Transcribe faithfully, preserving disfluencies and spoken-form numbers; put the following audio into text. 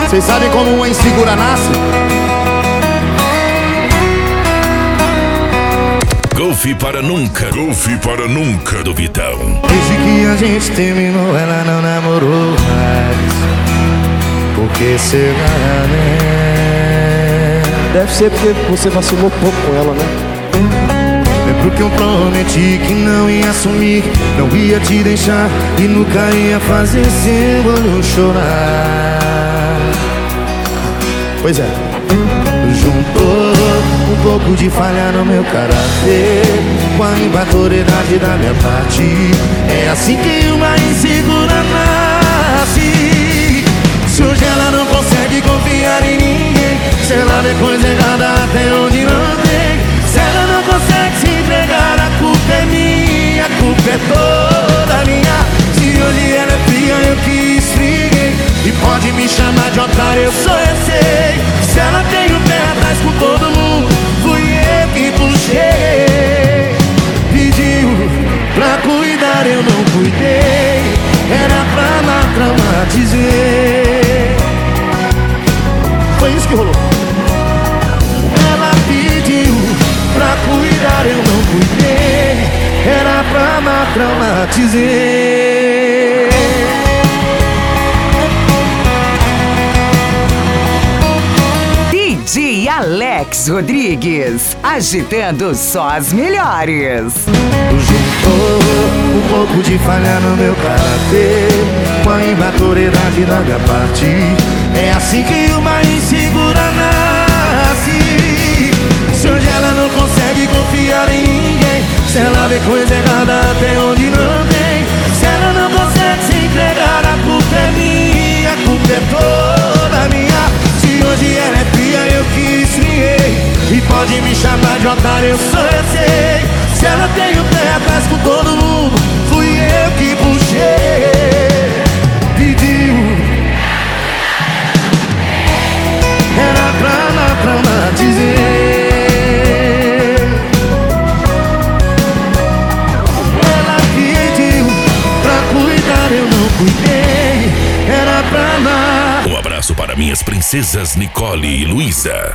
Vocês sabem como uma insegura nasce? Golfe para nunca, golfe para nunca do Vitão. Desde que a gente terminou, ela não namorou mais. Por que será, né? Deve ser porque você vacilou pouco com ela, né? Lembro que eu prometi que não ia sumir, não ia te deixar e nunca ia fazer seu olho chorar. Pois é, juntou um pouco de falha no meu caráter com a imaturidade da minha parte. É assim que uma insegura nasce. Se hoje ela não consegue confiar em ninguém, se ela vê coisa errada até onde não tem, se ela não consegue se entregar, a culpa é minha, a culpa é toda minha. Se hoje ela é fria, eu que esfriguei, e pode me chamar de otário, eu sou, eu sei. Se ela tem o pé atrás com todo mundo, fui eu que puxei. Pediu pra cuidar, eu não cuidei, era pra não traumatizar. Foi isso que rolou. Ela pediu pra cuidar, eu não cuidei, era pra não traumatizar. D J Alex Rodrigues, agitando só as melhores. Juntou um pouco de falha no meu caráter com a imaturidade da minha parte. É assim que uma insegura nasce. Se hoje ela não consegue confiar em ninguém, se ela vê coisa errada até onde não tem, se ela não consegue se entregar, a culpa é minha, a culpa é toda minha. Se hoje ela é fria, eu que esfriei, e pode me chamar de otário, eu sou, eu sei. Se ela tem o pé atrás com todo mundo, fui eu que puxei. Pediu, era pra não traumatizar. Ela pediu pra cuidar, eu não cuidei, era pra não. Um abraço para minhas princesas Nicole e Luísa.